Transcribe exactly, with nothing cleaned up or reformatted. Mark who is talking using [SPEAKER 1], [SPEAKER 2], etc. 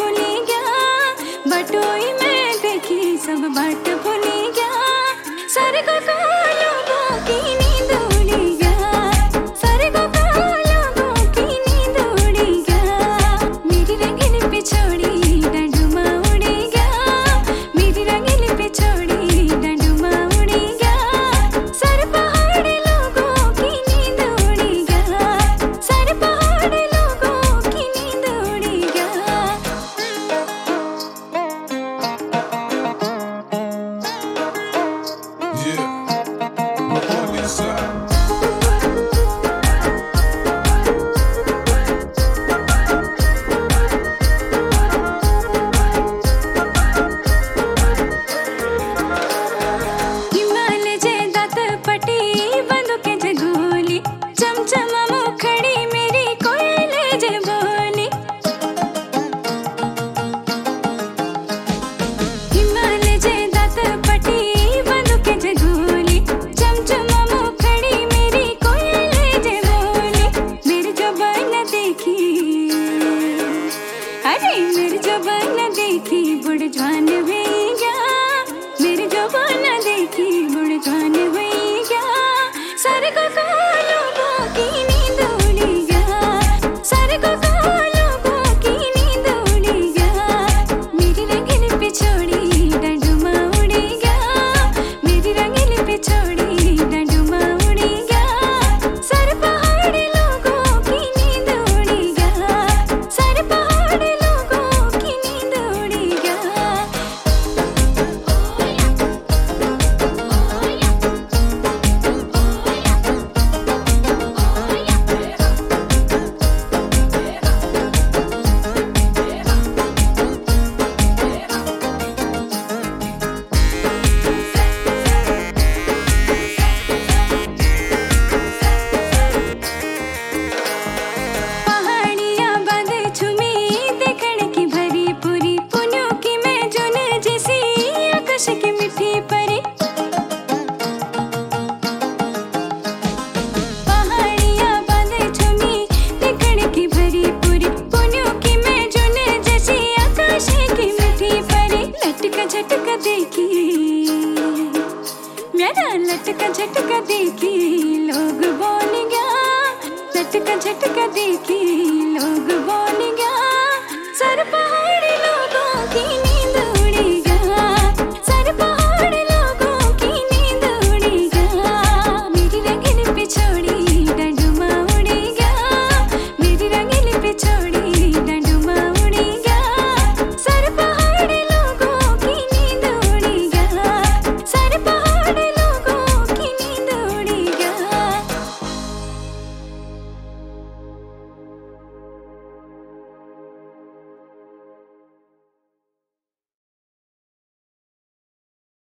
[SPEAKER 1] भूली गया, बटोई में देखी सब बाट भूली गया, सर को लोगों की नींद उड़ी गया, सर को लोगों की नींद उड़ी गया, मेरी रंगीन पिछोड़ी डंडुमा उड़ी गया, मेरी रंगीन पिछोड़ी डंडुमा उड़ी गया, सर पहाड़ लोगों की नींद उड़ी गया, सर पहाड़ लोगों की नींद उड़ी गया।
[SPEAKER 2] Yeah, on this side.
[SPEAKER 1] Himalaya जे दात पटी बंदूकें जे गोली, चमचम मुखड़ी मेरी कोयले जे बोली, हिमालय जे दात पटी बंदूकें जे गोली, चमचम मुखड़ी मेरी कोयले जे बोली, मेरी जुबान देखी, अरे मेरी जुबान देखी बुढ़ जवान हुई गया, मेरी जुबान देखी बुढ़ जवान हुई गया, सर को लोगों की नींद उड़ी गया, सर को लोगों की नींद उड़ी गया, मेरी रंगीन पिछोड़ी डंडुमा उड़ी गया, मेरी रंगीन पिछोड़ी डंडुमा उड़ी गया, सर पहाड़ लोगों की नींद उड़ी गया, सर पहाड़ लोगों की नींद उड़ी गया। पहाड़ियाँ बंद छुमी देखने की भरी पूरी, पुन्यों की मैं जुन जिसी आकाश की मिठी परी, पहाड़ियाँ बंद छुमी देखने की भरी पूरी, पुन्यों की मैं जुन जैसी आकाश की मिठी परी, लटका झटका देखी मेरा लटका झटका देखी लोग बोल गया, लटका झटका देखी लोग बोल गया, सर पहाड़